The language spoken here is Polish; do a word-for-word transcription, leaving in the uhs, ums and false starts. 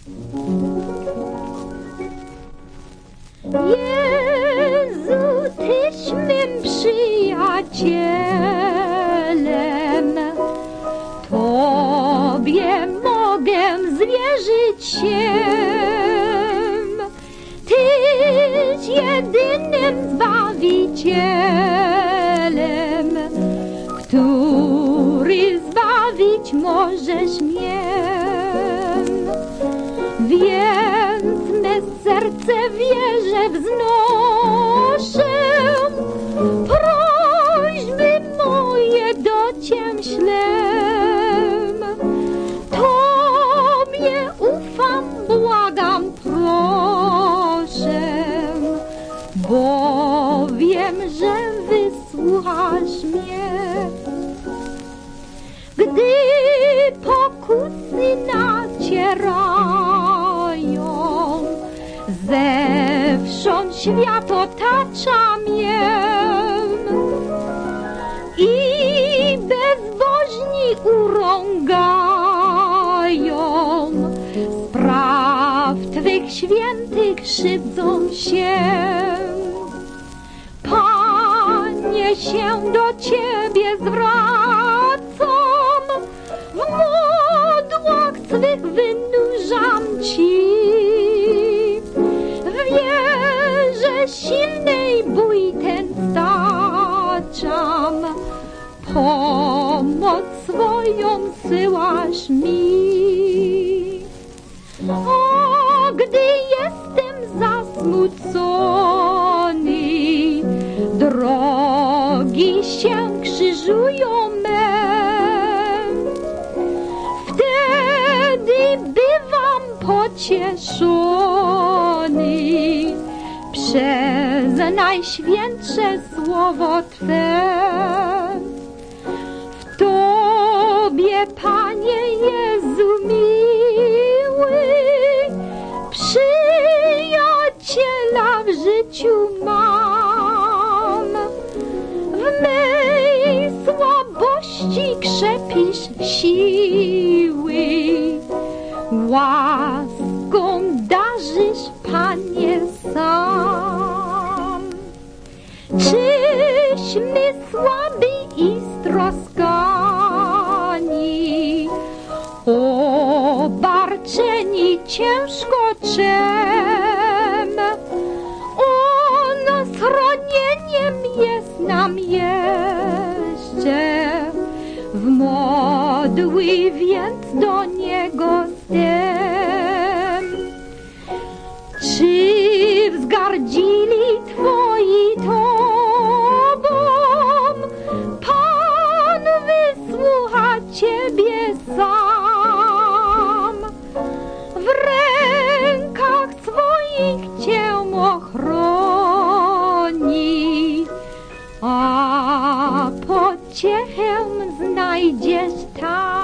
Jezu, Tyś mym przyjacielem, Tobie mogę zwierzyć się. Tyś jedynym Zbawicielem, który zbawić możesz mnie. Więc me serce wierze wznoszę, prośby moje do Cię ślę. Tobie ufam, błagam, proszę, bo wiem, że wysłuchasz mnie. Gdy pokusy nacierają, zewsząd świat otacza mnie i bezbożni urągają, z praw Twych świętych krzywdzą się. Panie, się do Ciebie zwracam, w modłach swych wynurzam Ci. W wierze silnej bój ten staczam, pomoc swoją syłasz mi. O, gdy jestem zasmucony, drogi się krzyżują me, wtedy bywam pocieszony przez najświętsze słowo Twe. W Tobie, Panie Jezu miły, przyjaciela w życiu mam. W mej słabości krzepisz siły, łaską darzysz, Panie, sam. Czyśmy słabi i stroskani, obarczeni ciężko czem, On schronieniem jest nam jeszcze. W modły więc do Niego zdem. Czy wzgardzili Twoi Tobą? Pan wysłucha Ciebie sam. W rękach swoich Cię ochroni, a pociechę znajdziesz tam.